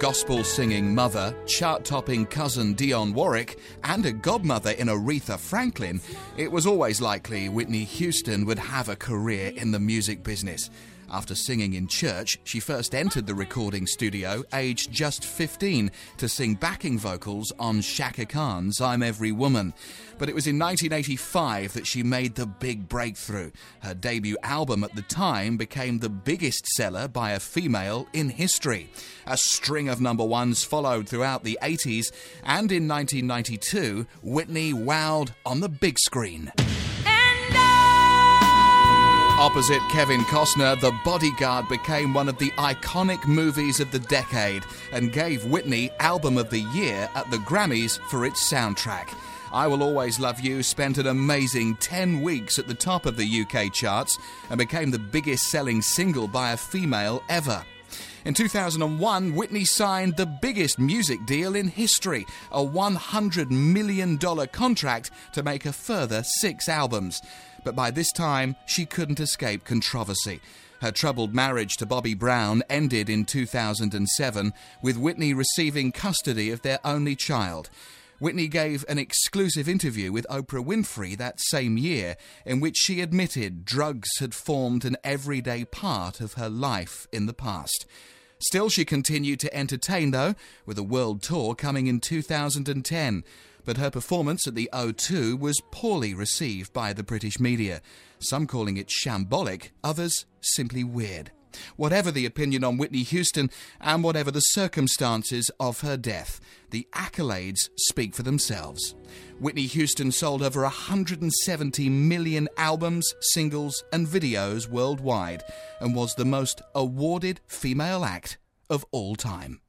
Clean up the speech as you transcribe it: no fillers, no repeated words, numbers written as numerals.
gospel-singing mother, chart-topping cousin Dionne Warwick, and a godmother in Aretha Franklin, it was always likely Whitney Houston would have a career in the music business. After singing in church, she first entered the recording studio aged just 15 to sing backing vocals on Chaka Khan's I'm Every Woman. But it was in 1985 that she made the big breakthrough. Her debut album at the time became the biggest seller by a female in history. A string of number ones followed throughout the 80s, and in 1992, Whitney wowed on the big screen. Opposite Kevin Costner, The Bodyguard became one of the iconic movies of the decade and gave Whitney Album of the Year at the Grammys for its soundtrack. I Will Always Love You spent an amazing 10 weeks at the top of the UK charts and became the biggest selling single by a female ever. In 2001, Whitney signed the biggest music deal in history, a $100 million contract to make a further 6 albums. But by this time, she couldn't escape controversy. Her troubled marriage to Bobby Brown ended in 2007, with Whitney receiving custody of their only child. Whitney gave an exclusive interview with Oprah Winfrey that same year, in which she admitted drugs had formed an everyday part of her life in the past. Still, she continued to entertain, though, with a world tour coming in 2010. But her performance at the O2 was poorly received by the British media, some calling it shambolic, others simply weird. Whatever the opinion on Whitney Houston, and whatever the circumstances of her death, the accolades speak for themselves. Whitney Houston sold over 170 million albums, singles and videos worldwide, and was the most awarded female act of all time.